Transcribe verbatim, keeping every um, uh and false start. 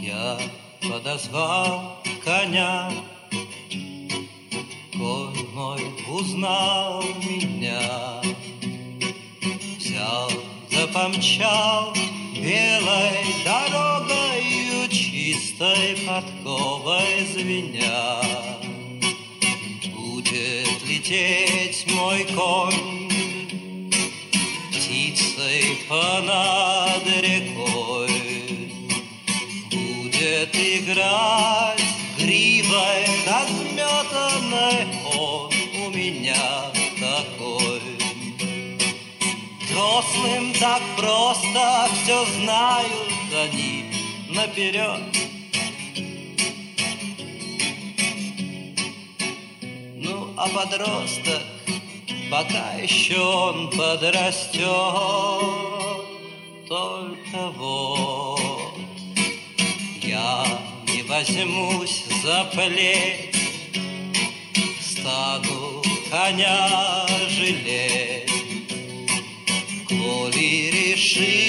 Я подозвал коня, конь мой узнал меня, взял да помчал белой дорогою, чистой подковой звеня. Будет лететь мой конь птицей понад рекой, будет играть гривой разметанной, он у меня такой. Взрослым так просто все знают они наперед. Ну, а подросток, пока еще он подрастет, только вот я не возьмусь за плеть, стану коня жалеть, коли решил